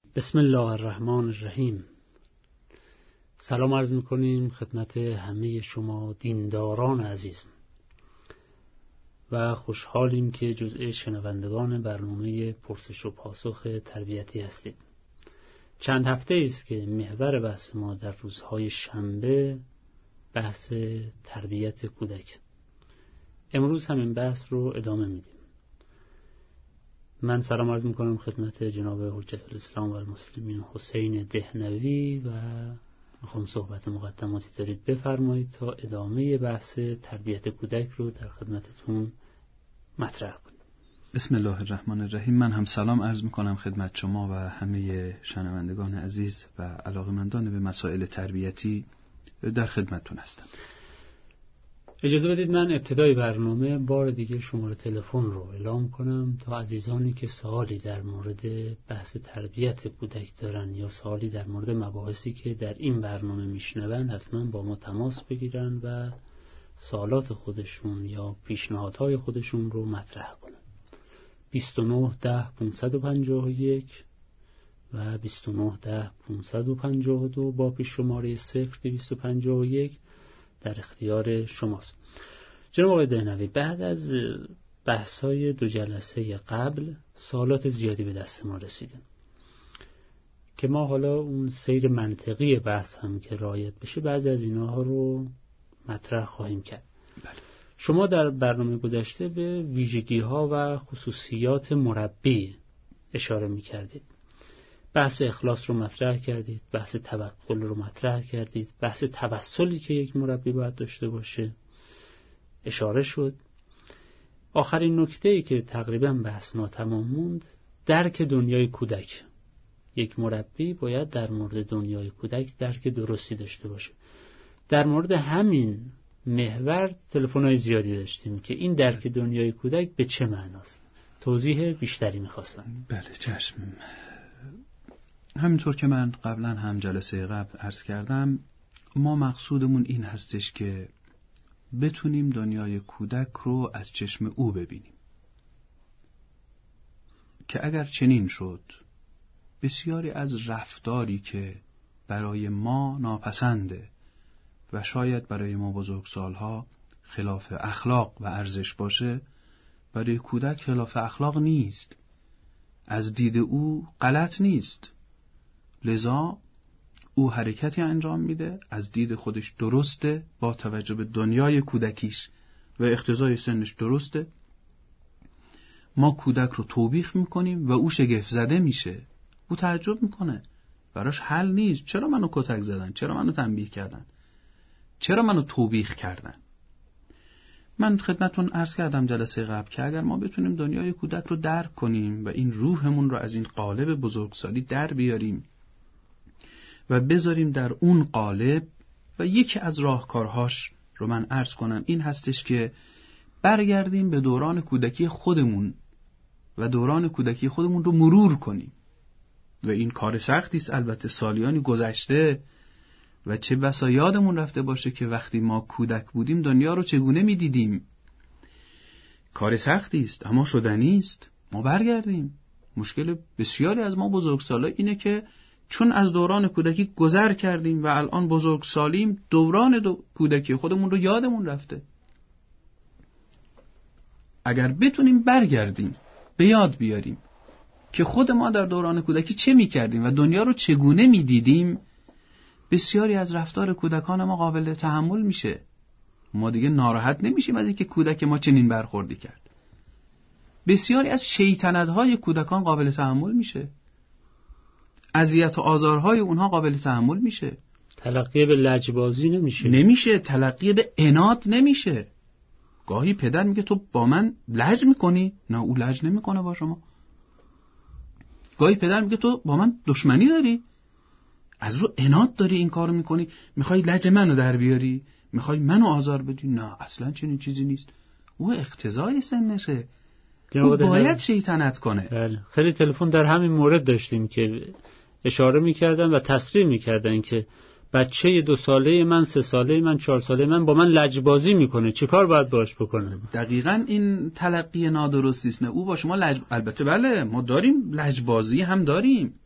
بسم الله الرحمن الرحیم. سلام عرض میکنیم خدمت همه شما دینداران عزیز و خوشحالیم که جزء شنوندگان برنامه پرسش و پاسخ تربیتی هستید. چند هفته است که محور بحث ما در روزهای شنبه بحث تربیت کودک. امروز هم این بحث رو ادامه میدیم. من سلام عرض میکنم خدمت جناب حجت الاسلام و المسلمین حسین دهنوی و میخوام صحبت مقدماتی دارید بفرمایید تا ادامه بحث تربیت کودک رو در خدمتتون مطرح کنیم. بسم الله الرحمن الرحیم. من هم سلام عرض میکنم خدمت شما و همه شنوندگان عزیز و علاقه‌مندان به مسائل تربیتی در خدمتتون هستم. اجازه بدید من ابتدای برنامه بار دیگه شماره تلفن رو اعلام کنم تا عزیزانی که سوالی در مورد بحث تربیت کودک دارن یا سوالی در مورد مباحثی که در این برنامه میشنون حتما با ما تماس بگیرن و سوالات خودشون یا پیشنهادهای خودشون رو مطرح کنن. 29 10 551 و 29 10 552 با پیش شماره 0251 در اختیار شماست. جناب آقای دهنوی، بعد از بحث‌های 2 جلسه قبل سوالات زیادی به دست ما رسیده که ما حالا اون سیر منطقی بحث هم که رعایت بشه بعضی از اینها رو مطرح خواهیم کرد. بله. شما در برنامه گذشته به ویژگی‌ها و خصوصیات مربی اشاره می‌کردید. بحث اخلاص رو مطرح کردید، بحث توکل رو مطرح کردید، بحث توسلی که یک مربی باید داشته باشه اشاره شد. آخرین نکته‌ای که تقریباً بحث ناتمام موند درک دنیای کودک. یک مربی باید در مورد دنیای کودک درک درستی داشته باشه. در مورد همین محور تلفن‌های زیادی داشتیم که این درک دنیای کودک به چه معناست. توضیح بیشتری می‌خواستم. بله چشم. همینطور که من قبلا هم جلسه قبل عرض کردم، ما مقصودمون این هستش که بتونیم دنیای کودک رو از چشم او ببینیم که اگر چنین شد بسیاری از رفتاری که برای ما ناپسنده و شاید برای ما بزرگسالها خلاف اخلاق و ارزش باشه، برای کودک خلاف اخلاق نیست، از دید او غلط نیست. لذا او حرکتی انجام میده از دید خودش درسته، با توجه به دنیای کودکیش و اقتضای سنش درسته. ما کودک رو توبیخ میکنیم و او شگفت زده میشه، او تعجب میکنه، براش حل نیست. چرا منو کتک زدن؟ چرا منو تنبیه کردن؟ چرا منو توبیخ کردن؟ من خدمتون عرض کردم جلسه قبل که اگر ما بتونیم دنیای کودک رو درک کنیم و این روحمون رو از این قالب بزرگسالی در بیاریم و بذاریم در اون قالب، و یکی از راهکارهاش رو من عرض کنم این هستش که برگردیم به دوران کودکی خودمون و دوران کودکی خودمون رو مرور کنیم. و این کار سختی است، البته سالیانی گذشته و چه بسا یادمون رفته باشه که وقتی ما کودک بودیم دنیا رو چگونه می‌دیدیم. کار سختی است اما شدنی است. ما برگردیم. مشکل بسیاری از ما بزرگسالا اینه که چون از دوران کودکی گذر کردیم و الان بزرگسالیم، دوران کودکی خودمون رو یادمون رفته. اگر بتونیم برگردیم، به یاد بیاریم که خود ما در دوران کودکی چه می‌کردیم و دنیا رو چگونه می‌دیدیم، بسیاری از رفتار کودکان ما قابل تحمل میشه. ما دیگه ناراحت نمیشیم از اینکه کودک ما چنین برخوردی کرد. بسیاری از شیطنت‌های کودکان قابل تحمل میشه. اذیت و آزارهای اونها قابل تحمل میشه. تلقی به لجبازی نمیشه، تلقی به عناد نمیشه. گاهی پدر میگه تو با من لج میکنی؟ نه، او لج نمیکنه با شما. گاهی پدر میگه تو با من دشمنی داری؟ از رو عناد داری این کارو میکنی؟ میخوای لج منو در بیاری؟ میخوای منو آزار بدی؟ نه، اصلا چنین چیزی نیست. او اقتضای سنشه. او باید شیطنت کنه. بله. خیلی تلفن در همین مورد داشتیم که اشاره میکردن و تصریح میکردن که بچه 2 ساله من، 3 ساله من، 4 ساله من با من لجبازی میکنه، چه کار باید باش بکنم؟ دقیقاً این تلقی نادرستی است. نه، او با شما البته بله ما داریم لجبازی هم داریم،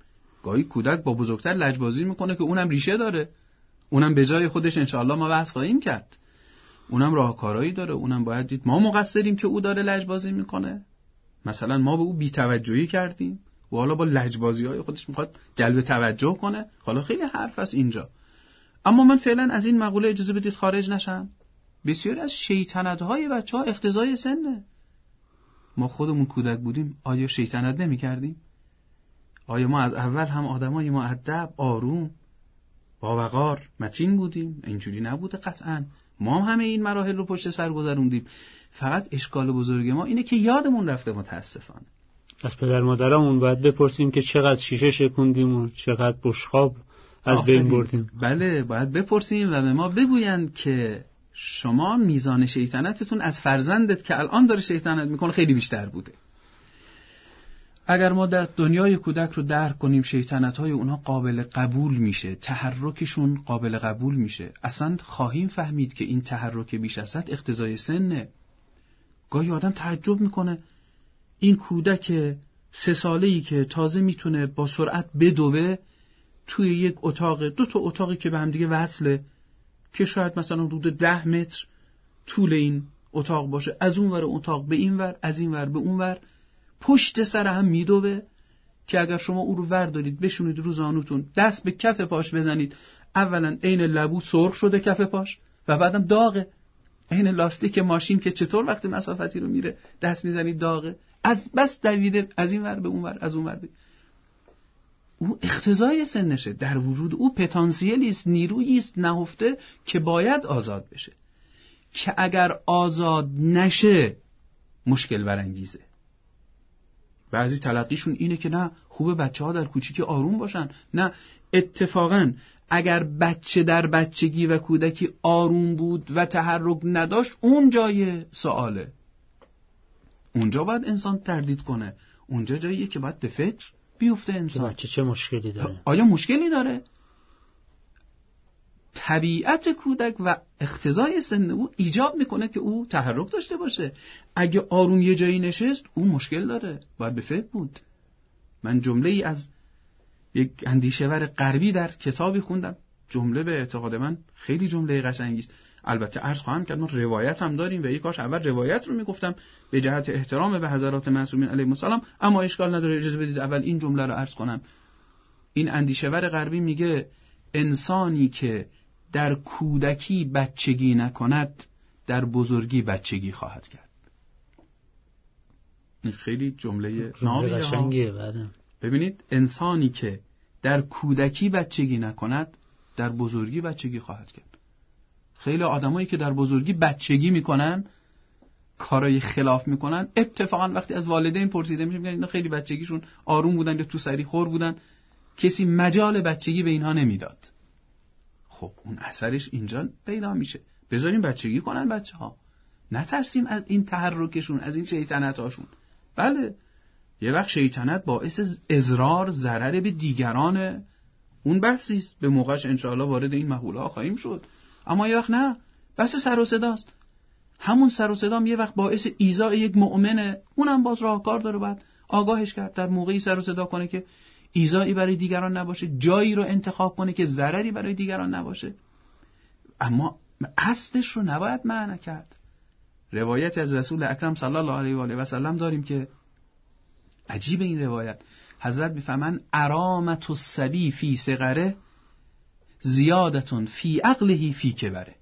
گاهی کودک با بزرگتر لجبازی میکنه که اونم ریشه داره، اونم به جای خودش انشاءالله ما بحث خواهیم کرد، اونم راهکارایی داره، اونم باید دید ما مقصریم که او داره لجبازی میکنه. مثلا ما به او بی‌توجهی کردیم و حالا با لجبازی‌های خودش میخواد جلب توجه کنه. حالا خیلی حرف است اینجا، اما من فعلا از این مقوله اجازه بدید خارج نشم. بسیاری از شیطنت‌های بچه‌ها اقتضای سنه. ما خودمون کودک بودیم آیا شیطنت نمی‌کردیم؟ آیا ما از اول هم آدمای مؤدب، آروم، با وقار، متین بودیم؟ اینجوری نبوده قطعاً. ما هم همه این مراحل رو پشت سر گذروندیم. فقط اشکال بزرگ ما اینه که یادمون رفته متاسفانه. از پدر مادرامون باید بپرسیم که چقدر شیشه شکوندیم و چقدر بشقاب از بین بردیم. بله، باید بپرسیم و به ما بگویند که شما میزان شیطنتتون از فرزندت که الان داره شیطنت میکنه خیلی بیشتر بوده. اگر ما در دنیای کودک رو درک کنیم، شیطنت‌های اونها قابل قبول میشه، تحرکشون قابل قبول میشه، اصلا خواهیم فهمید که این تحرک بیش از حد اقتضای سنه. گاهی آدم تعجب میکنه این کودک 3 ساله‌ای که تازه میتونه با سرعت بدوه توی یک اتاق، 2 تا اتاقی که به هم دیگه وصله، که شاید مثلا حدود 10 متر طول این اتاق باشه، از اون ور اتاق به این ور، از این ور به اون ور، پشت سر هم میدوه که اگر شما او رو ور دارید بشونید رو زانوتون، دست به کف پاش بزنید، اولا عین لبو سرخ شده کف پاش و بعدم داغه، عین لاستیک ماشین که چطور وقتی مسافتی رو میره دست میزنید داغه، از بس دویده از این ور به اون ور، از اون ور به. او اقتضای سنشه، در وجود او پتانسیلی است، نیرویی است نهفته که باید آزاد بشه، که اگر آزاد نشه مشکل برانگیزه. بعضی تلقیشون اینه که نه خوبه بچه‌ها در کوچیکی آروم باشن. نه، اتفاقاً اگر بچه در بچگی و کودکی آروم بود و تحرک نداشت، اون جای سواله، اونجا باید انسان تردید کنه، اونجا جاییه که باید به فکر بیفته انسان. بچه چه مشکلی داره؟ آیا مشکلی داره؟ طبیعت کودک و اقتضای سن او ایجاب میکنه که او تحرک داشته باشه. اگه آروم یه جایی نشست او مشکل داره، باید به فکر بود. من جمله ای از یک اندیشه‌ور غربی در کتابی خوندم، جمله به اعتقاد من خیلی جمله قشنگی است. البته عرض خواهم کرد ما روایت هم داریم و یک کاش اول روایت رو میگفتم به جهت احترام به حضرات معصومین علیهم السلام، اما اشکال نداره، اجازه بدید اول این جمله رو عرض کنم. این اندیشه‌ور غربی میگه انسانی که در کودکی بچگی نکند در بزرگی بچگی خواهد کرد. این خیلی جمله قشنگیه. ببینید، انسانی که در کودکی بچگی نکند در بزرگی بچگی خواهد کرد. خیلی آدمایی که در بزرگی بچگی میکنن، کارای خلاف میکنن، اتفاقا وقتی از والدین پرسیده میشه میگن اینا خیلی بچگیشون آروم بودن یا تو سری خور بودن، کسی مجال بچگی به اینها نمیداد. خب اون اثرش اینجا پیدا میشه. بذاریم بچگی کنن بچه‌ها، نترسیم از این تحرکشون، از این شیطنتاشون. بله یه وقت شیطنت باعث اضرار، ضرر به دیگران، اون بحثی است، به موقعش انشاءالله وارد این مقوله‌ها خواهیم شد. اما یه وقت نه، بس سر و صداست. همون سر و صدام یه وقت باعث ایذاء یک مؤمنه، اونم باز راهکار داره، بعد آگاهش کرد، در موقعی سر و صدا کنه که ایذایی برای دیگران نباشه، جایی رو انتخاب کنه که ضرری برای دیگران نباشه. اما اصلش رو نباید معنی کرد. روایت از رسول اکرم صلی الله علیه و آله و سلم داریم که عجیب این روایت، حضرت میفهمن ارامت الصبی فی صغره زیادتون فی عقله فی کبره.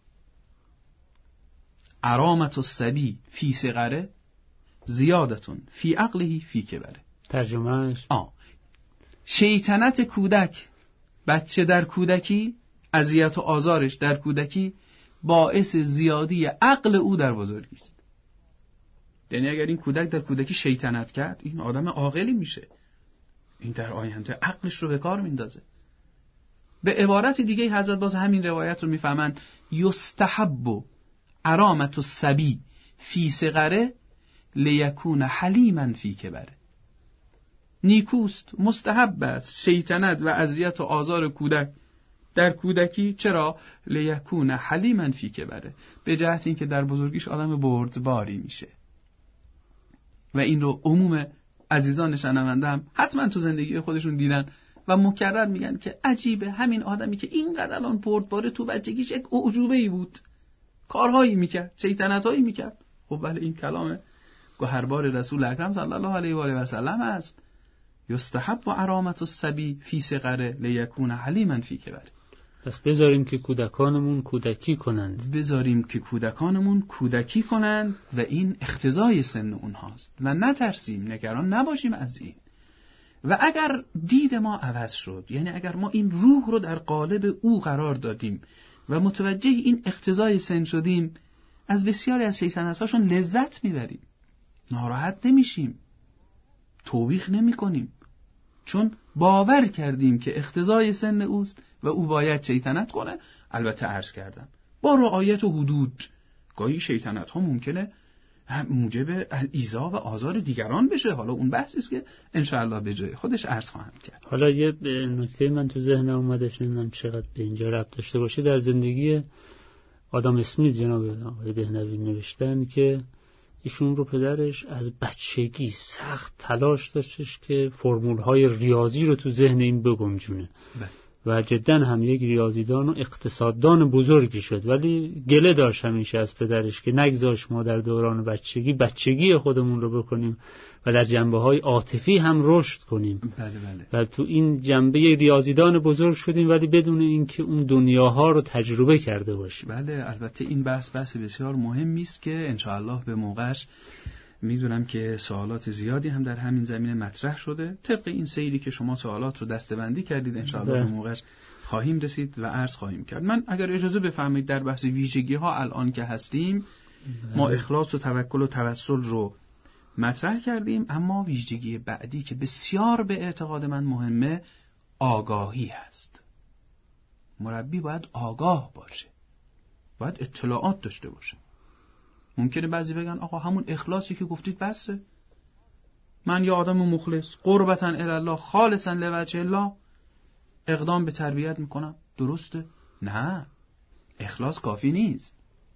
ارامت الصبی فی صغره زیادتون فی عقله فی کبره. ترجمهش شیطنت کودک، بچه در کودکی، اذیت و آزارش در کودکی باعث زیادی عقل او در بزرگی است. یعنی اگر این کودک در کودکی شیطنت کرد، این آدم عاقلی میشه، این در آینده عقلش رو به کار میندازه. به عبارت دیگه حضرت باز همین روایت رو میفهمن یستحب ارامت الصبی فی صغره لیکون حلیما فی کبره. نیکوست، مستحب است شیطنت و اذیت و آزار کودک در کودکی. چرا؟ لیکون حلیما فی کبره، به جهت اینکه در بزرگیش آدم بردباری میشه. و این رو عموم عزیزان شنونده هم حتما تو زندگی خودشون دیدن و مکرر میگن که عجیبه همین آدمی که اینقدر الان بردباره تو بچگیش یک اعجوبه‌ای بود، کارهایی میکرد، شیطنتایی میکرد. خب ولی این کلام گوهربار رسول اکرم صلی الله علیه و آله و سلم است. یستحب و ارامت الصبی فی صغره لیکون حلیما فی کبر. پس بذاریم که کودکانمون کودکی کنند. بذاریم که کودکانمون کودکی کنند و این اقتضای سن اونهاست و نترسیم، نگران نباشیم از این. و اگر دید ما عوض شد، یعنی اگر ما این روح رو در قالب او قرار دادیم و متوجه این اقتضای سن شدیم، از بسیاری از شیطنت‌هاشون لذت میبریم، ناراحت نمیشیم، توبیخ نمی کنیم، چون باور کردیم که اقتضای سن اوست و او باید شیطنت کنه. البته عرض کردم با رعایت و حدود. گاهی شیطنت ها ممکنه موجب ایذا و آزار دیگران بشه، حالا اون بحثی است که انشاءالله به جای خودش عرض خواهم کرد. حالا یه نکته من تو ذهنم اومدش، نمیدونم چقدر به اینجا ربط داشته باشه. در زندگی آدم اسمیت جناب آقای دهنوی نوشتن که ایشون رو پدرش از بچگی سخت تلاش داشتش که فرمول‌های ریاضی رو تو ذهن این بگنجونه و جدا هم یک ریاضیدان و اقتصاددان بزرگی شد، ولی گله داشت همیشه از پدرش که نگذاش ما در دوران بچگی خودمون رو بکنیم و در جنبه‌های عاطفی هم رشد کنیم. بله. و تو این جنبه ریاضیدان بزرگ شدیم ولی بدون اینکه اون دنیاها رو تجربه کرده باشیم. بله، البته این بحث بسیار مهمی است که انشاءالله به موقعش، میدونم که سوالات زیادی هم در همین زمینه مطرح شده. طبق این سیری که شما سوالات رو دسته‌بندی کردید انشاءالله به موقعش خواهیم رسید و عرض خواهیم کرد. من اگر اجازه بفرمایید در بحث ویژگی‌ها الان که هستیم، ما اخلاص و توکل و توسل رو مطرح کردیم، اما ویژگی بعدی که بسیار به اعتقاد من مهمه، آگاهی هست. مربی باید آگاه باشه، باید اطلاعات داشته باشه. ممکنه بعضی بگن آقا همون اخلاصی که گفتید بسه، من یه آدم مخلص قربتاً الی الله خالصاً لوجه الله اقدام به تربیت میکنم، درسته؟ نه، اخلاص کافی نیست.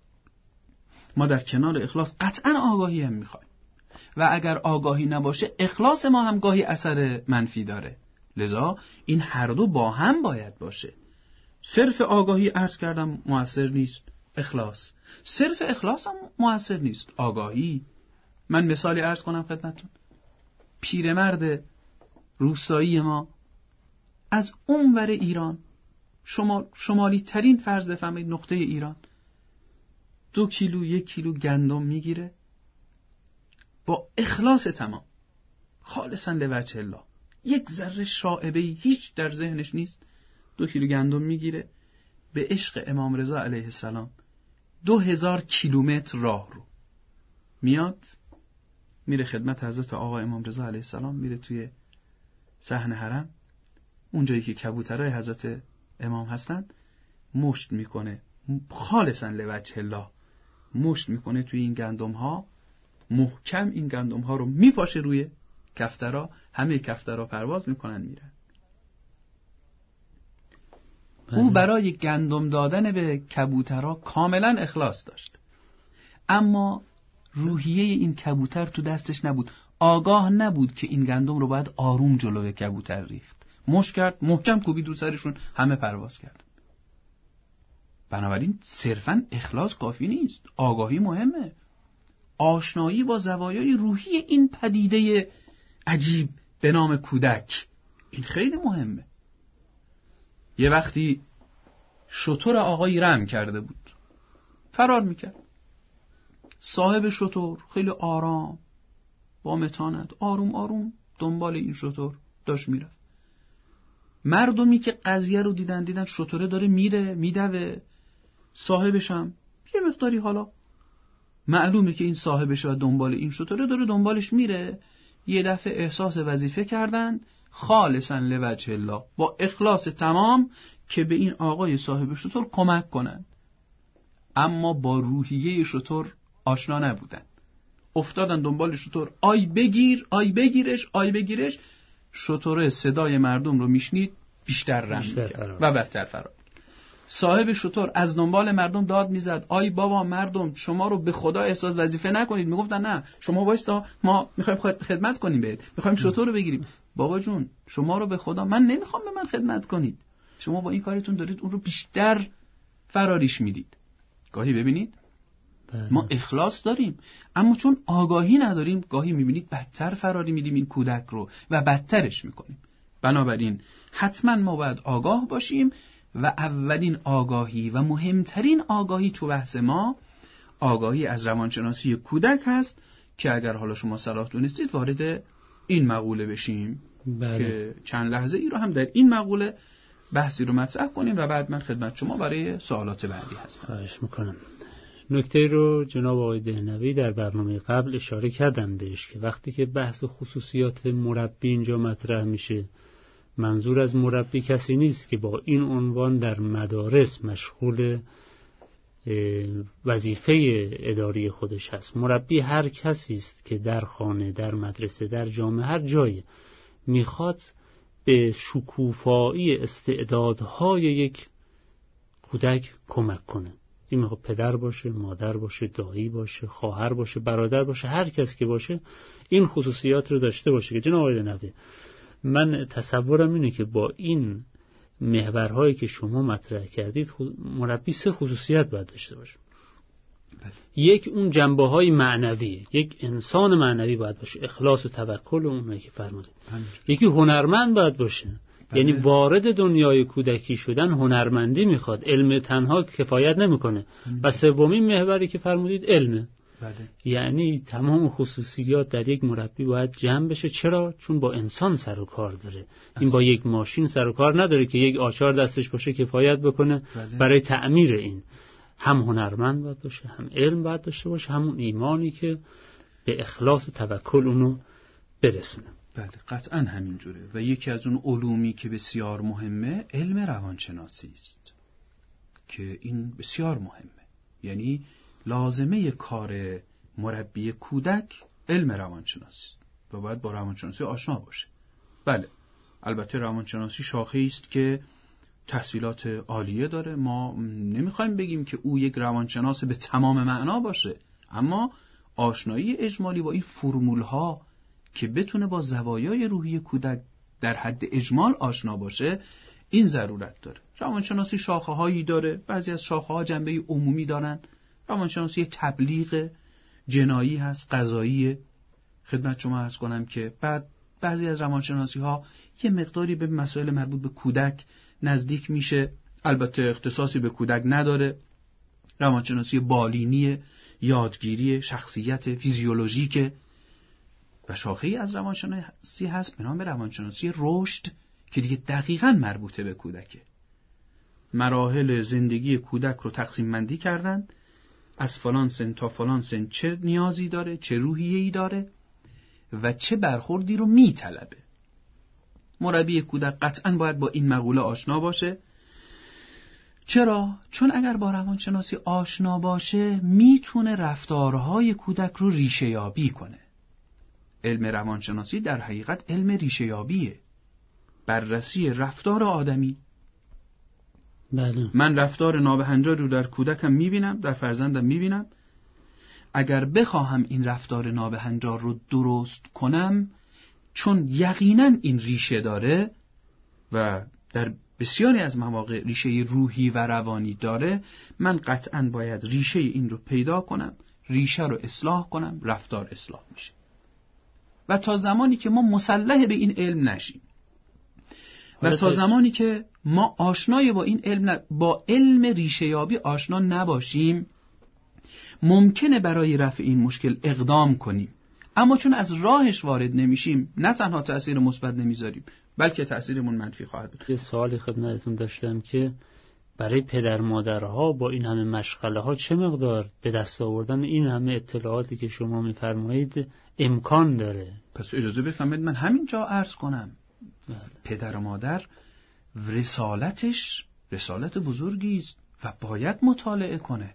ما در کنار اخلاص قطعاً آگاهی هم میخوایم و اگر آگاهی نباشه اخلاص ما هم گاهی اثر منفی داره. لذا این هر دو با هم باید باشه. صرف آگاهی عرض کردم مؤثر نیست، اخلاص صرف اخلاص هم مؤثر نیست، آگاهی. من مثالی عرض کنم خدمتتون. پیرمرد روستایی ما از اونور ایران، شمالی ترین فرض بفهمید نقطه ایران، 2 کیلو 1 کیلو گندم میگیره با اخلاص تمام، خالصا لوجه الله، یک ذره شائبه‌ای هیچ در ذهنش نیست. 2 کیلو گندم میگیره به عشق امام رضا علیه السلام، 2000 کیلومتر راه رو میاد، میره خدمت حضرت آقا امام رضا علیه السلام، میره توی صحن حرم، اونجایی که کبوترهای حضرت امام هستن، مشت میکنه خالصا لوجه الله، مشت میکنه توی این گندم ها، محکم این گندم ها رو میپاشه روی کفترها، همه کفترها پرواز میکنن میرن. او برای گندم دادن به کبوترها کاملا اخلاص داشت، اما روحیه این کبوتر تو دستش نبود، آگاه نبود که این گندم رو باید آروم جلوی کبوتر ریخت، مشت کرد، محکم کوبید رو سرشون، همه پرواز کرد. بنابراین صرفاً اخلاص کافی نیست، آگاهی مهمه، آشنایی با زوایای روحی این پدیده عجیب به نام کودک، این خیلی مهمه. یه وقتی شتر آقایی رم کرده بود، فرار میکرد. صاحب شتر خیلی آرام با متانت آروم آروم دنبال این شتر داشت میرفت. مردمی که قضیه رو دیدن شتره داره میره میدوه، صاحبش هم یه مقداری حالا معلومه که این صاحبش و دنبال این شتره داره دنبالش میره، یه دفعه احساس وظیفه کردن خالصا لوجه الله با اخلاص تمام که به این آقای صاحب شتر کمک کنن، اما با روحیه شتر آشنا نبودن، افتادن دنبال شتر، آی بگیر، آی بگیرش، آی بگیرش. شتر صدای مردم رو میشنید، بیشتر رم میکرد و بدتر فرار. صاحب شتر از دنبال مردم داد میزد، آی بابا مردم شما رو به خدا احساس وظیفه نکنید. میگفتن نه شما وایستا، ما میخوایم خدمت کنیم بهت، میخوایم شتر رو بگیریم. بابا جون شما رو به خدا من نمیخوام به من خدمت کنید، شما با این کارتون دارید اون رو بیشتر فراریش میدید. گاهی ببینید ما اخلاص داریم اما چون آگاهی نداریم گاهی میبینید بدتر فراری میدیم این کودک رو و بدترش میکنیم. بنابراین حتما ما باید آگاه باشیم و اولین آگاهی و مهمترین آگاهی تو بحث ما آگاهی از روانشناسی کودک هست که اگر حالا شما صلاح دونستید وارد این مقوله بشیم. بله. که چند لحظه ای رو هم در این مقوله بحثی رو مطرح کنیم و بعد من خدمت شما برای سوالات بعدی هستم. خواهش میکنم. نکته رو جناب آقای دهنوی در برنامه قبل اشاره کردن بهش که وقتی که بحث خصوصیات مربی اینجا مطرح میشه، منظور از مربی کسی نیست که با این عنوان در مدارس مشغول وظیفه اداری خودش هست. مربی هر کسی است که در خانه، در مدرسه، در جامعه، هر جایی میخواد به شکوفایی استعدادهای یک کودک کمک کنه. این میخواد پدر باشه، مادر باشه، دایی باشه، خواهر باشه، برادر باشه، هر کس که باشه این خصوصیات رو داشته باشه. که جناب آقای نوی، من تصورم اینه که با این محورهایی که شما مطرح کردید مربی 3 خصوصیت باید داشته باشه. یک اون جنبه‌های معنوی، یک انسان معنوی باید باشه، اخلاص و توکل اونایی که فرمودید. یکی هنرمند باید باشه. یعنی وارد دنیای کودکی شدن هنرمندی میخواد، علم تنها کفایت نمیکنه. و سومین محوری که فرمودید علمه. یعنی تمام خصوصیات در یک مربی باید جمع بشه. چرا؟ چون با انسان سر و کار داره. این با یک ماشین سر و کار نداره که یک آچار دستش باشه کفایت بکنه. برای تعمیر این هم هنرمند باید باشه، هم علم باید داشته باشه، همون ایمانی که به اخلاص و توکل اونو برسونه. بله قطعا همینجوره. و یکی از اون علومی که بسیار مهمه علم روانشناسی است که این بسیار مهمه. یعنی لازمه کار مربی کودک علم روانشناسی است و باید با روانشناسی آشنا باشه. بله البته روانشناسی شاخه است که تحصیلات عالیه داره. ما نمیخوایم بگیم که او یک روانشناس به تمام معنا باشه، اما آشنایی اجمالی با این فرمول ها که بتونه با زوایای روحی کودک در حد اجمال آشنا باشه این ضرورت داره. روانشناسی شاخه هایی داره، بعضی از شاخه ها جنبه عمومی دارن. روانشناسی تبلیغ جنایی هست، قضایی. خدمت شما عرض کنم که بعد بعضی از روانشناسی ها یه مقداری به مسائل مربوط به کودک نزدیک میشه، البته اختصاصی به کودک نداره. روانشناسی بالینی، یادگیری، شخصیت، فیزیولوژیک. و شاخه‌ای از روانشناسی هست به نام روانشناسی رشد که دیگه دقیقاً مربوطه به کودکه. مراحل زندگی کودک رو تقسیم بندی کردن، از فلان سن تا فلان سن چه نیازی داره، چه روحیه‌ای داره و چه برخوردی رو میطلبه. مربی کودک قطعاً باید با این مقوله آشنا باشه. چرا؟ چون اگر با روانشناسی آشنا باشه میتونه رفتارهای کودک رو ریشه یابی کنه. علم روانشناسی در حقیقت علم ریشه یابیه، بررسی رفتار آدمی. بله. من رفتار نابهنجاری رو در کودکم میبینم، در فرزندم میبینم. اگر بخواهم این رفتار نابهنجار رو درست کنم، چون یقینا این ریشه داره و در بسیاری از مواقع ریشه روحی و روانی داره، من قطعاً باید ریشه این رو پیدا کنم، ریشه رو اصلاح کنم، رفتار اصلاح میشه. و تا زمانی که ما مسلح به این علم نشیم و تا زمانی که ما آشنای با این علم با علم ریشه یابی آشنا نباشیم، ممکنه برای رفع این مشکل اقدام کنیم، اما چون از راهش وارد نمیشیم نه تنها تأثیر مثبت نمیذاریم بلکه تأثیرمون منفی خواهد بود. یه سوالی خدمتتون داشتم که برای پدر مادرها با این همه مشغله ها چه مقدار به دست آوردن این همه اطلاعاتی که شما میفرمایید امکان داره؟ پس اجازه بفرمایید من همینجا عرض کنم. پدر و مادر رسالتش رسالت بزرگی است و باید مطالعه کنه.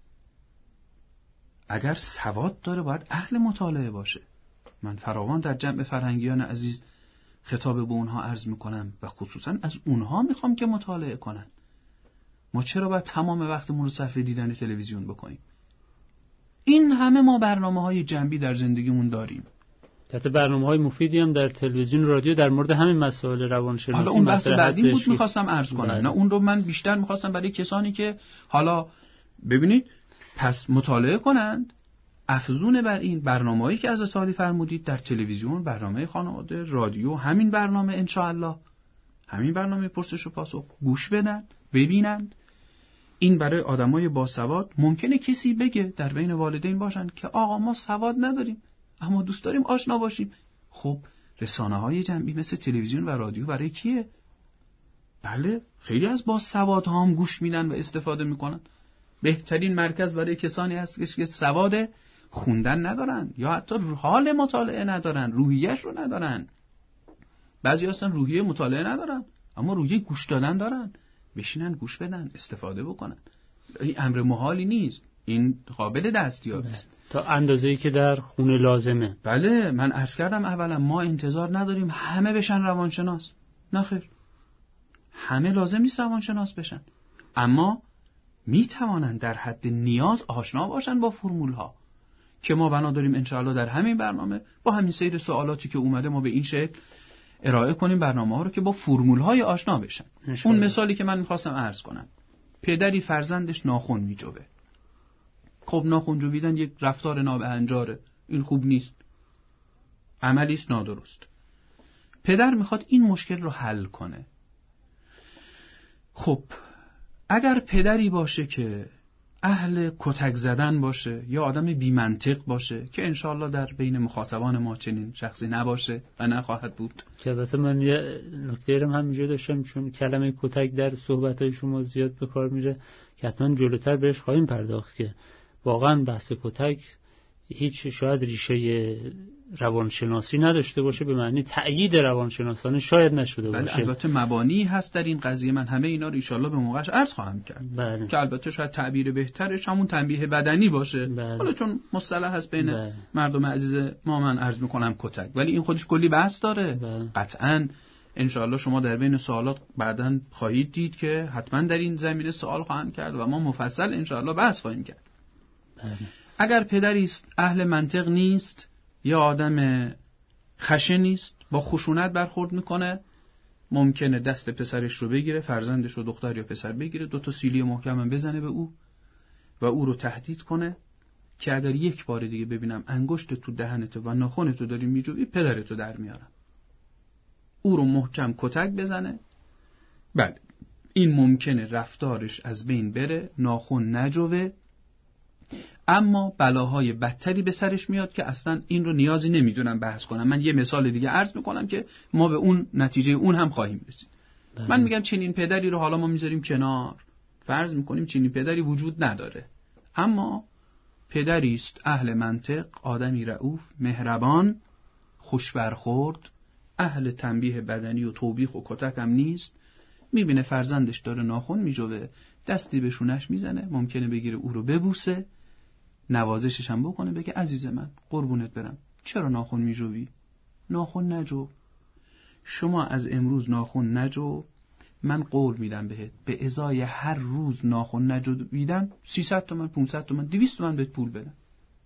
اگر سواد داره باید اهل مطالعه باشه. من فراوان در جمع فرهنگیان عزیز خطاب به اونها عرض میکنم و خصوصا از اونها میخوام که مطالعه کنن. ما چرا باید تمام وقتمون رو صرف دیدن تلویزیون بکنیم؟ این همه ما برنامه‌های جنبی در زندگیمون داریم. حتی برنامه‌های مفیدی هم در تلویزیون و رادیو در مورد همین مسائل روانشناسی حالا اون بحث بعدی بود می‌خواستم عرض کنم. بله. نه اون رو من بیشتر می‌خواستم برای کسانی که حالا ببینید پس مطالعه کنند، افزون بر این برنامه‌ای که از سالی فرمودید در تلویزیون، برنامه خانواده، رادیو، همین برنامه انشاءالله، همین برنامه پرسش و پاسخ گوش بدن، ببینند. این برای آدمای باسواد. ممکنه کسی بگه در بین والدین باشن که آقا ما سواد نداریم اما دوست داریم آشنا باشیم. خب رسانه‌های جمعی مثل تلویزیون و رادیو برای کیه؟ بله خیلی از باسوادها هم گوش میدن و استفاده میکنن. بهترین مرکز برای کسانی هست که سواد خوندن ندارن یا حتی حال مطالعه ندارن، روحیه‌اش رو ندارن. بعضی هستن روحیه مطالعه ندارن اما روحیه گوش دادن دارن. بشینن گوش بدن، استفاده بکنن. این امر محالی نیست، این قابل دستیابی است تا اندازه‌ای که در خونه لازمه. بله من عرض کردم اولا ما انتظار نداریم همه بشن روانشناس. نه خیر، همه لازم نیست روانشناس بشن، اما می توانند در حد نیاز آشنا باشن با فرمول ها که ما بنا داریم انشاءالله در همین برنامه با همین سیر سوالاتی که اومده ما به این شکل ارائه کنیم برنامه ها رو که با فرمول های آشنا بشن. اون مثالی که من میخواستم عرض کنم، پدری فرزندش ناخن میجوه. خب ناخن جویدن یک رفتار نابهنجاره، این خوب نیست، عملی است نادرست. پدر میخواد این مشکل رو حل کنه. خب اگر پدری باشه که اهل کتک زدن باشه یا آدم بی منطق باشه که انشالله در بین مخاطبان ما چنین شخصی نباشه و نخواهد بود، که البته من یه نکته رو همینجا داشتم، چون کلمه کتک در صحبت‌های شما زیاد به کار میره که حتما جلوتر بهش خواهیم پرداخت که واقعا بحث کتک هیچ شاید ریشه روانشناسی نداشته باشه، به معنی تأیید روانشناسانه شاید نشده باشه. بله البته مبانی هست در این قضیه، من همه اینا رو ان شاءالله به موقعش عرض خواهم کرد. بله. که البته شاید تعبیر بهترش همون تنبیه بدنی باشه. بله. حالا چون مصطلح هست بین بله. مردم عزیز ما من عرض میکنم کتک، ولی این خودش کلی بحث داره. بله. قطعاً ان شاءالله شما در بین سوالات بعداً خواهید دید که حتما در این زمینه سوال خواهند کرد و ما مفصل ان شاءالله بحث خواهیم کرد. بله. اگر پدری است اهل منطق نیست یا آدم خشن نیست، با خشونت برخورد میکنه، ممکنه دست پسرش رو بگیره، فرزندش رو دختر یا پسر بگیره، 2 سیلی محکم بزنه به او و او رو تهدید کنه که اگر یک بار دیگه ببینم انگشت تو دهنت و ناخنت رو داری میجویی پدرتو در میارم. او رو محکم کتک بزنه. بله این ممکنه رفتارش از بین بره، ناخن نجوه، اما بلاهای بدتری به سرش میاد که اصلا این رو نیازی نمیدونم بحث کنم. من یه مثال دیگه عرض میکنم که ما به اون نتیجه اون هم خواهیم رسید. من میگم چنین پدری رو حالا ما میذاریم کنار، فرض میکنیم چنین پدری وجود نداره، اما پدری است اهل منطق، آدمی رئوف، مهربان، خوش برخورد، اهل تنبیه بدنی و توبیخ و کتک هم نیست. میبینه فرزندش داره ناخن میجوه، دستی به شونش میزنه، ممکنه بگیره او رو ببوسه، نوازشش هم بکنه، بگه عزیز من قربونت برم چرا ناخن میجوی؟ ناخن نجو، شما از امروز ناخن نجو، من قول میدم بهت به ازای هر روز ناخن نجویدن 300 تومن 500 تومن 200 تومن بهت پول بدن.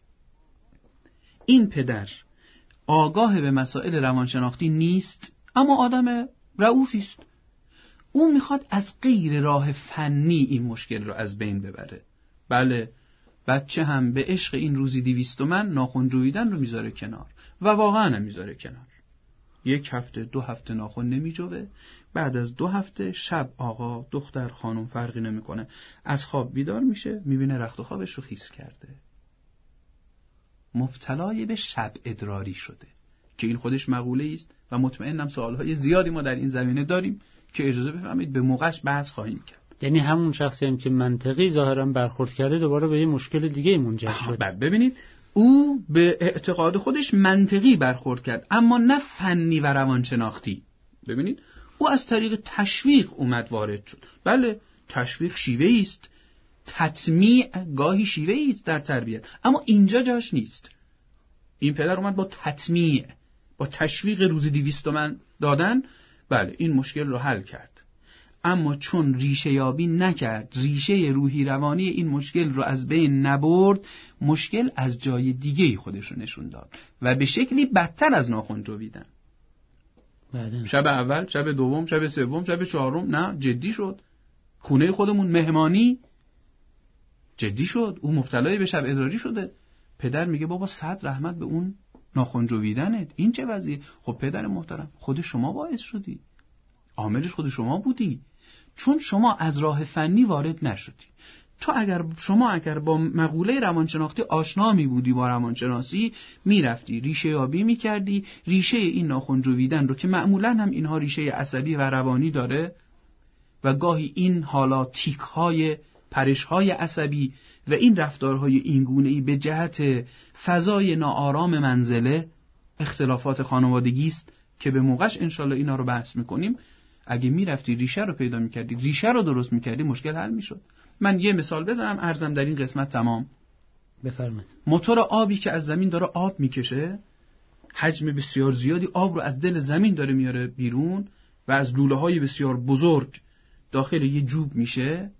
این پدر آگاه به مسائل روانشناختی نیست اما آدم رئوفی است. او میخواد از غیر راه فنی این مشکل رو از بین ببره. بله بچه هم به عشق این روزی 200 تومن ناخن جویدن رو میذاره کنار و واقعا هم میذاره کنار. 1 هفته 2 هفته ناخن نمیجوه، بعد از 2 هفته شب آقا دختر خانم فرقی نمیکنه از خواب بیدار میشه، میبینه رخت خوابش رو خیس کرده، مبتلای به شب ادراری شده که این خودش مقوله است و مطمئنم سوالهای زیادی ما در این زمینه داریم که اجازه بفرمایید به موقعش بحث خواهیم کرد. یعنی همون شخصی هم که منطقی ظاهرا برخورد کرده دوباره به یه مشکل دیگه منجر شد. ببینید او به اعتقاد خودش منطقی برخورد کرد اما نه فنی و روانشناختی. ببینید او از طریق تشویق اومد وارد شد. بله تشویق شیوه‌ای است، تطمیع گاهی شیوه‌ای است در تربیت، اما اینجا جاش نیست. این پدر اومد با تطمیع، با تشویق روزی 200 تومن دادن، بله این مشکل رو حل کرد. اما چون ریشه یابی نکرد، ریشه روحی روانی این مشکل رو از بین نبرد، مشکل از جای دیگه‌ای خودش رو نشون داد و به شکلی بدتر از ناخن جویدن. شب اول، شب دوم، شب سوم، شب چهارم نه جدی شد. خونه خودمون مهمانی جدی شد، اون مبتلای به شب ادراری شده. پدر میگه بابا 100 رحمت به اون ناخن جویدنت، این چه وضعیه؟ خب پدر محترم، خود شما باعث شدی، عاملش خود شما بودی، چون شما از راه فنی وارد نشدی. شما اگر با مقوله روانشناختی آشنا می بودی، با روانشناسی میرفتی ریشه یابی میکردی، ریشه این ناخن جویدن رو که معمولا هم اینها ریشه عصبی و روانی داره و گاهی این حالا تیک‌های پرش‌های عصبی و این رفتارهای اینگونه‌ای به جهت فضای ناآرام منزله، اختلافات خانوادگی است که به موقعش انشالله اینا رو بحث میکنیم. اگه میرفتی ریشه رو پیدا میکردی، ریشه رو درست میکردی، مشکل حل میشد. من یه مثال بزنم عرضم در این قسمت تمام. بفرمایید. موتور آبی که از زمین داره آب میکشه، حجم بسیار زیادی آب رو از دل زمین داره میاره بیرون و از لوله‌های بسیار بزرگ داخل یه جوب میشه.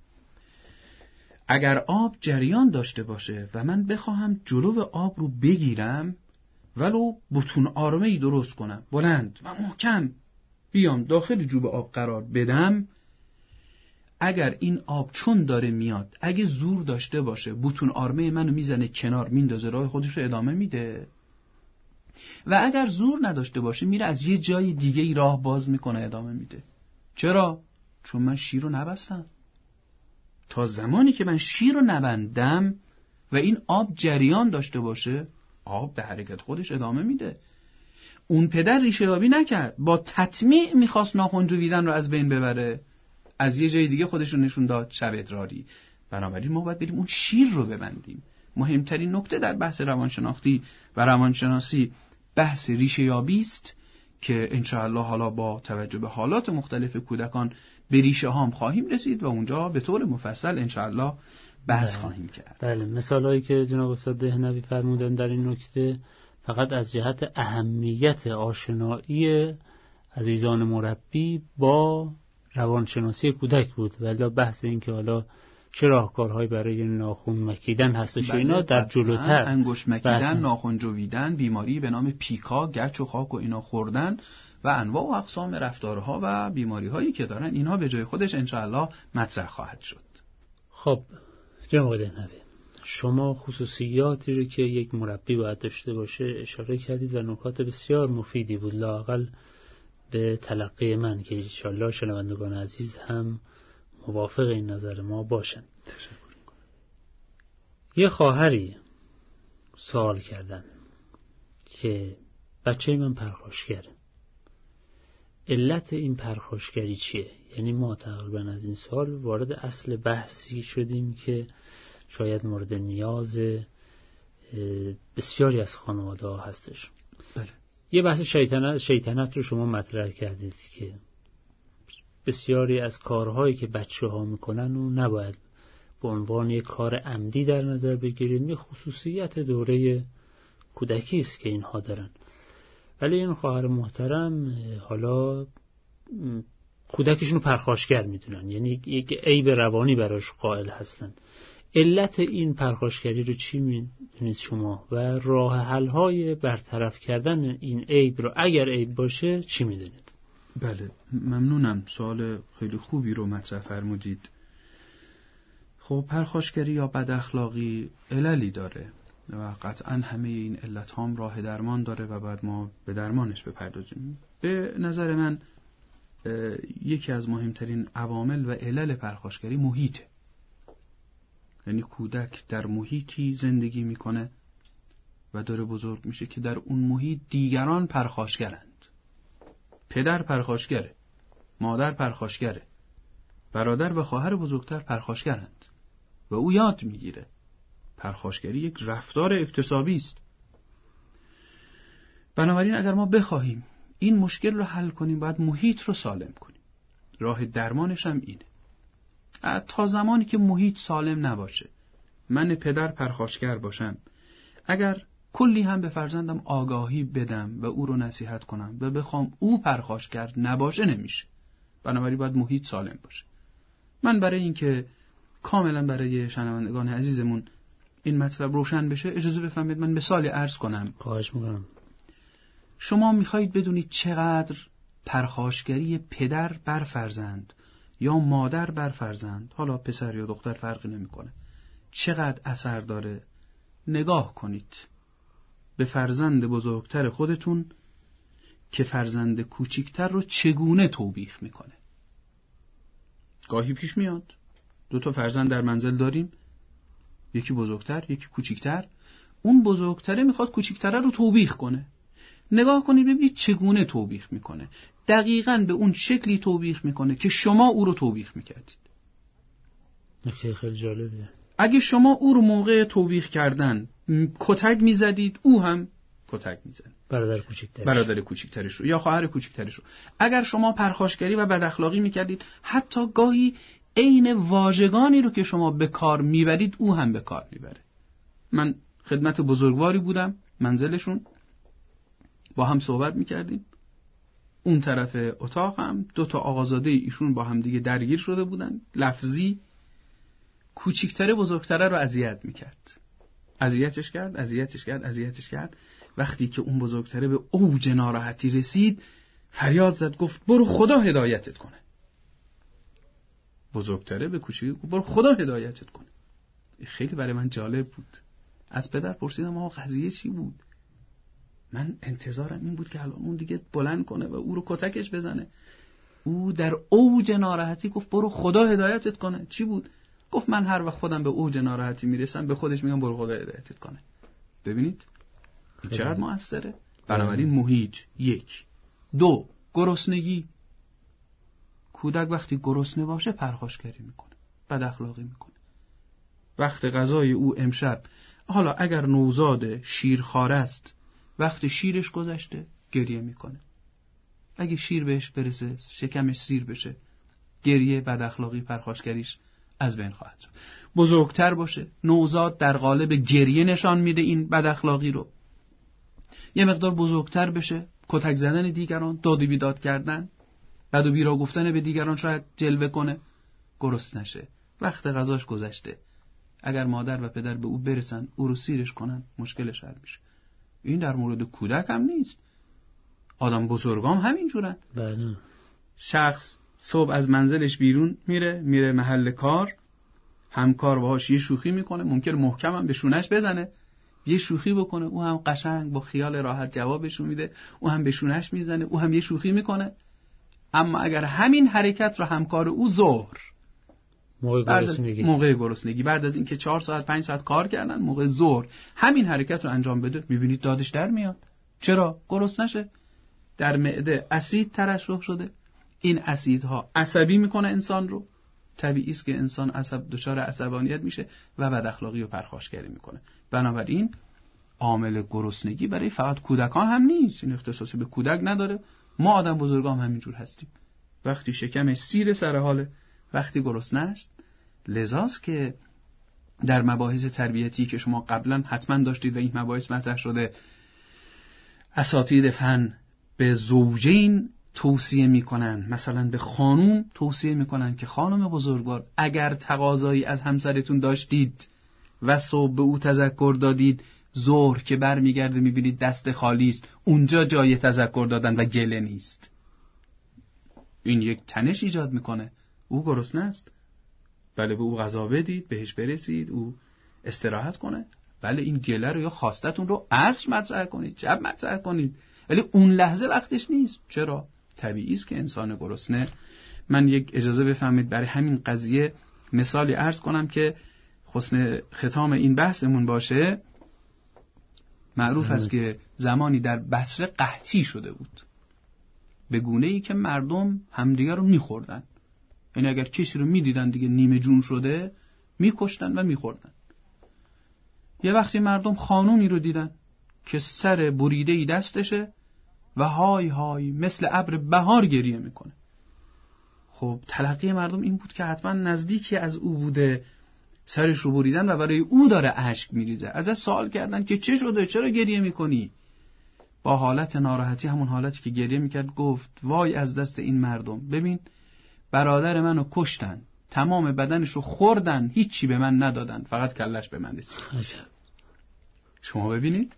اگر آب جریان داشته باشه و من بخواهم جلو آب رو بگیرم، ولو بتون آرمه‌ای درست کنم بلند و محکم، بیام داخل جوب آب قرار بدم، اگر این آب چون داره میاد، اگه زور داشته باشه، بتون آرمه منو میزنه کنار، میندازه راه خودش رو ادامه میده. و اگر زور نداشته باشه، میره از یه جای دیگه راه باز میکنه ادامه میده. چرا؟ چون من شیر رو نبستم. تا زمانی که من شیر رو نبندم و این آب جریان داشته باشه، آب به حرکت خودش ادامه میده. اون پدر ریشه یابی نکرد، با تطمیع میخواست ناخن جویدن رو از بین ببره، از یه جای دیگه خودش رو نشون داد، شب ادراری. بنابراین ما باید بریم اون شیر رو ببندیم. مهمترین نکته در بحث روانشناختی و روانشناسی بحث ریشه یابی است که انشاءالله حالا با توجه به حالات مختلف کودکان به ریشه هام خواهیم رسید و اونجا به طور مفصل انشاءالله بحث خواهیم کرد. بله، مثالایی که جناب استاد دهنوی فرمودن در این نکته فقط از جهت اهمیت آشنایی عزیزان مربی با روانشناسی کودک بود، ولی بحث این که حالا چه راهکارهایی برای ناخن مکیدن هستش اینا در جلوتر، انگشت مکیدن، ناخن جویدن، بیماری به نام پیکا، گچ و خاک و اینا خوردن و انواع و اقسام رفتارها و بیماری‌هایی که دارن، اینها به جای خودش انشاءالله مطرح خواهد شد. خب جناب دهنوی، شما خصوصیاتی رو که یک مربی باید داشته باشه اشاره کردید و نکات بسیار مفیدی بود، لااقل به تلقی من که انشاءالله شنوندگان عزیز هم موافق این نظر ما باشند. یه خواهری سوال کردن که بچه من پرخاشگره، علت این پرخاشگری چیه؟ یعنی ما تقریبا از این سوال وارد اصل بحثی شدیم که شاید مورد نیاز بسیاری از خانواده ها هستش. بله. یه بحث شیطنت رو شما مطرح کردید که بسیاری از کارهایی که بچه ها میکنن و نباید به عنوان یک کار عمدی در نظر بگیریم، یه خصوصیت دوره کودکی است که اینها دارن. ولی این خواهر محترم حالا کودکشون رو پرخاشگر میدونن، یعنی یک عیب روانی براش قائل هستن. علت این پرخاشگری رو چی میدونید شما و راه حل های برطرف کردن این عیب رو اگر عیب باشه چی میدونید؟ بله، ممنونم، سوال خیلی خوبی رو مطرح فرمودید. خب پرخاشگری یا بد اخلاقی عللی داره و قطعا همه این علت هم راه درمان داره و بعد ما به درمانش بپردازیم. به نظر من یکی از مهمترین عوامل و علل پرخاشگری محیطه. یعنی کودک در محیطی زندگی میکنه و داره بزرگ میشه که در اون محیط دیگران پرخاشگرند. پدر پرخاشگره، مادر پرخاشگره، برادر و خواهر بزرگتر پرخاشگرند و او یاد میگیره. پرخاشگری یک رفتار اکتسابی است. بنابراین اگر ما بخواهیم این مشکل رو حل کنیم باید محیط رو سالم کنیم. راه درمانش هم اینه. تا زمانی که محیط سالم نباشه، من پدر پرخاشگر باشم، اگر کلی هم به فرزندم آگاهی بدم و او رو نصیحت کنم و بخوام او پرخاشگر نباشه نمیشه. بنابراین باید محیط سالم باشه. من برای اینکه کاملا برای شنوندگان عزیزمون این مطلب روشن بشه اجازه بفرمایید من مثالی عرض کنم. خواهش می‌کنم. شما میخواهید بدونید چقدر پرخاشگری پدر بر فرزند یا مادر بر فرزند، حالا پسر یا دختر فرقی نمیکنه، چقدر اثر داره. نگاه کنید به فرزند بزرگتر خودتون که فرزند کوچکتر رو چگونه توبیخ میکنه. گاهی پیش میاد 2 فرزند در منزل داریم، یکی بزرگتر یکی کوچکتر، اون بزرگتره میخواد کوچکتره رو توبیخ کنه. نگاه کنید ببینید چگونه توبیخ میکنه. دقیقاً به اون شکلی توبیخ میکنه که شما او رو توبیخ میکردید. نکته خیلی جالبه. اگه شما او رو موقع توبیخ کردن کتک میزدید، او هم کتک میزنه. برادر کوچکترش رو یا خواهر کوچکترش رو. اگر شما پرخاشگری و بد اخلاقی میکردید، حتی گاهی عین واژگانی رو که شما به کار میبرید او هم به کار میبره. من خدمت بزرگواری بودم، منزلشون، با هم صحبت میکردیم. اون طرف اتاق هم 2 آقازاده ایشون با هم دیگه درگیر شده بودن، لفظی. کوچیکتره بزرگتره رو اذیت میکرد، اذیتش کرد. وقتی که اون بزرگتره به اوج ناراحتی رسید فریاد زد، گفت برو خدا هدایتت کنه. بزرگتره به کوچیک گفت برو خدا هدایتت کنه. خیلی برای من جالب بود. از پدر پرسیدم آقا قضیه چی بود؟ من انتظارم این بود که الان اون دیگه بلند کنه و او رو کتکش بزنه. او در اوج ناراحتی گفت برو خدا هدایتت کنه. چی بود؟ گفت من هر وقت خودم به اوج ناراحتی میرسم به خودش میگم برو خدا هدایتت کنه. ببینید چقدر مؤثره. بنابراین محیط 1. 2 گرسنگی. کودک وقتی گرسنه باشه پرخاشگری میکنه، بد اخلاقی میکنه. وقت غذای او امشب، حالا اگر نوزاد شیرخواره است، وقت شیرش گذشته گریه میکنه. اگه شیر بهش برسه شکمش سیر بشه، گریه، بد اخلاقی، پرخاشگریش از بین خواهد شد. بزرگتر باشه، نوزاد در قالب گریه نشان میده این بد اخلاقی رو. یه مقدار بزرگتر بشه، کتک زدن دیگران، داد و بیداد کردن، بد و بیرا گفتن به دیگران شاید جلوه کنه. گرسنه نشه، وقت غذاش گذشته. اگر مادر و پدر به او برسن او رو سیرش کنن مشکلش حل میشه. این در مورد کودک هم نیست، آدم بزرگام همینجورن. بله. شخص صبح از منزلش بیرون میره محل کار، همکار باهاش یه شوخی میکنه، ممکن محکم هم به شونش بزنه، یه شوخی بکنه، او هم قشنگ با خیال راحت جوابشو میده، او هم به شونش میزنه، او هم یه شوخی میکنه. اما اگر همین حرکت رو همکار او ظهر موقع گرسنگی بعد از اینکه 4 ساعت 5 ساعت کار کردن، موقع ظهر همین حرکت رو انجام بده، میبینید دادش در میاد. چرا؟ گرسنه نشه. در معده اسید ترشح شده، این اسیدها عصبی میکنه انسان رو. طبیعی است که انسان دچار عصبانیت میشه و بد اخلاقی و پرخاشگری میکنه. بنابراین عامل گرسنگی برای فقط کودکان هم نیست، این اختصاصی به کودک نداره. ما آدم بزرگان هم همینجور هستیم. وقتی شکمش سیر سر حاله، وقتی گرسنه است. لذاست که در مباحث تربیتی که شما قبلا حتما داشتید و این مباحث مطرح شده، اساتید فن به زوجین توصیه میکنن، مثلا به خانوم توصیه میکنن که خانم بزرگوار اگر تقاضایی از همسرتون داشتید و صبح به او تذکر دادید، ظهر که برمیگرده میبینید دست خالی است، اونجا جای تذکر دادن و گله نیست. این یک تنش ایجاد میکنه. او گرسنه است، بله، به او غذا بدید، بهش برسید، او استراحت کنه. بله، این گله رو یا خواستتون رو عصر مطرح کنید، شب مطرح کنید، ولی اون لحظه وقتش نیست. چرا؟ طبیعی است که انسان گرسنه. من یک اجازه بفرمایید برای همین قضیه مثالی عرض کنم که حسن ختام این بحثمون باشه. معروف است که زمانی در بصره قحطی شده بود، به گونه‌ای که مردم همدیگر رو می‌خوردن. یعنی اگر کسی رو می‌دیدن دیگه نیمه جون شده، می‌کشتن و می‌خوردن. یه وقتی مردم خانومی رو دیدن که سر بریده‌ای دستشه و های های مثل ابر بهار گریه میکنه. خب تلقی مردم این بود که حتما نزدیکی از او بوده، سرش رو بریدن و برای او داره اشک میریزه. ازش سوال کردن که چه شده، چرا گریه میکنی؟ با حالت ناراحتی، همون حالتی که گریه میکرد، گفت وای از دست این مردم. ببین برادر منو کشتن، تمام بدنش رو خوردن، هیچی به من ندادن، فقط کلش به من رسید. شما ببینید،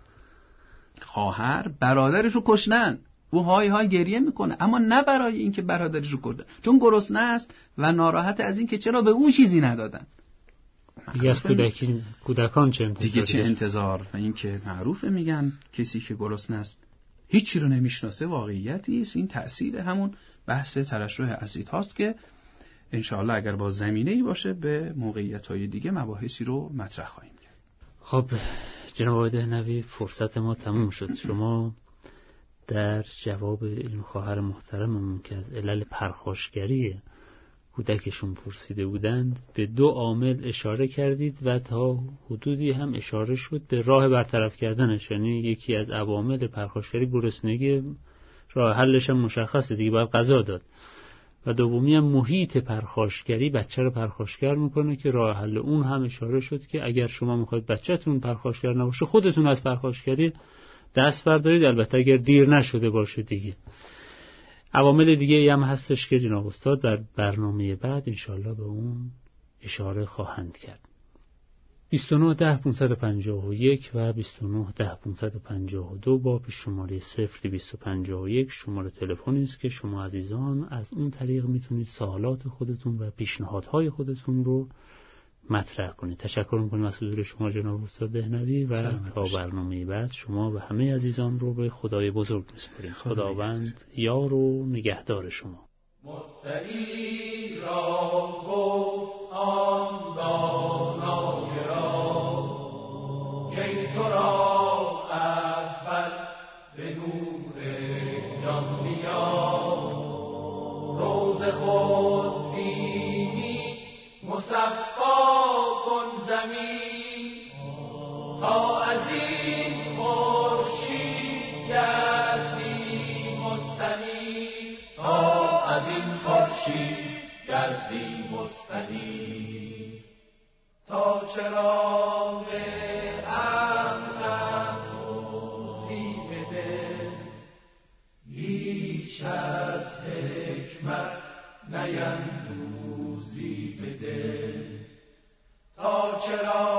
خواهر برادرش رو کشتن، او های های گریه میکنه، اما نه برای اینکه برادرش رو کشتن، چون گرسنه است و ناراحت از اینکه چرا به او چیزی ندادن. دیگه از کودکان چه انتظار؟ دیگه چه انتظار؟ و اینکه معروفه میگن کسی که گرسنه است هیچی رو نمیشناسه، واقعیتی است. این تأثیر همون بحث ترشح اسید هاست که انشاءالله اگر با زمینه‌ای باشه به موقعیت‌های دیگه مباحثی رو مطرح خواهیم کرد. خب جناب آقای دهنوی، فرصت ما تموم شد. شما در جواب این خواهر محترممون که از علل پرخاشگری کودکشون پرسیده بودند به 2 عامل اشاره کردید و تا حدودی هم اشاره شد به راه برطرف کردنش. یعنی یکی از عوامل پرخاشگری گرسنگی، راه حلش هم مشخصه دیگه، باید غذا داد. و دومی هم محیط پرخاشگری بچه رو پرخاشگر میکنه که راه حل اون هم اشاره شد که اگر شما میخواید بچه‌تون پرخاشگر نباشه خودتون از پرخاشگری دست بردارید، البته اگر دیر نشده باشه دیگه. عوامل دیگه هم هستش که جناب استاد در برنامه بعد انشالله به اون اشاره خواهند کرد. 29 10 551 و 29 10 552 با پیش شماره 0251 شماره تلفنی است که شما عزیزان از اون طریق میتونید سوالات خودتون و پیشنهادهای خودتون رو مطرح کنید. تشکر میکنیم از حضور شما جناب استاد دهنوی و تا برنامه بعد شما و همه عزیزان رو به خدای بزرگ میسپاریم. خداوند یار و نگهدار شما. مدعی را گفت آن دانای را که تو را اول به نور جان بیار، روز خود بینی مصفا کن زمین، تا از این خورشید گردی مستنیر، تا از این خورشید گردی مستنیر، تا چراغ امن روزی بده، هیچ از حکمت نیندوزی بده، تا چراغ